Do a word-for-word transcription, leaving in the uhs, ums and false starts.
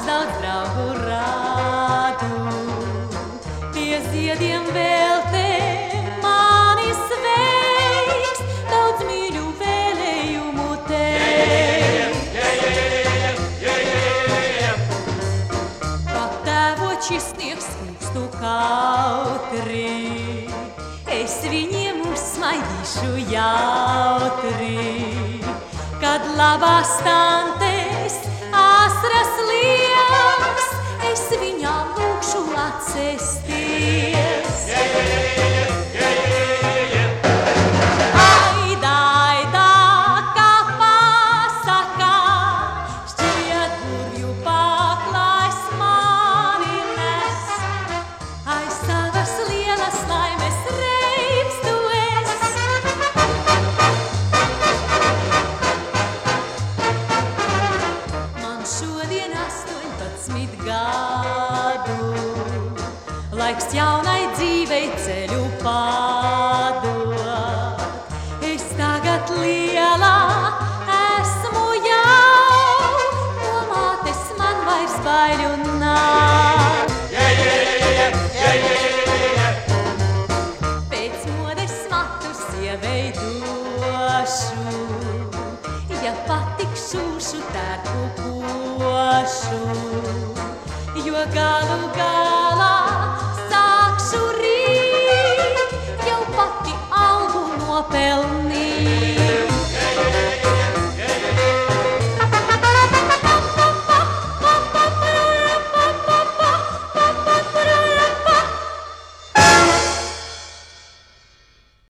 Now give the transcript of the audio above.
daudz draugu rādu. Pie ziediem vēl te mani sveiks, daudz mīļu vēlējumu teiks. Patēvoči sniegs skūpstu kautri, es viņiem uzsmaidīšu jautri. Kad labās tantes asras liekas, es viņām lūkšu atcesties. Aidā, aidā, kā pasakā, šķiet burvju paklājs mani nes. Aiz savas lielas laimes reips tu esi. Man šodien astoņpadsmit gadu, laiks jaunai dzīvei ceļu padot. Es tagad lielā esmu jau, no mātes man vairs baiļu nav. Pēc modes matus ieveidošu, ja patikšūšu tērpu pošu, jo galu galā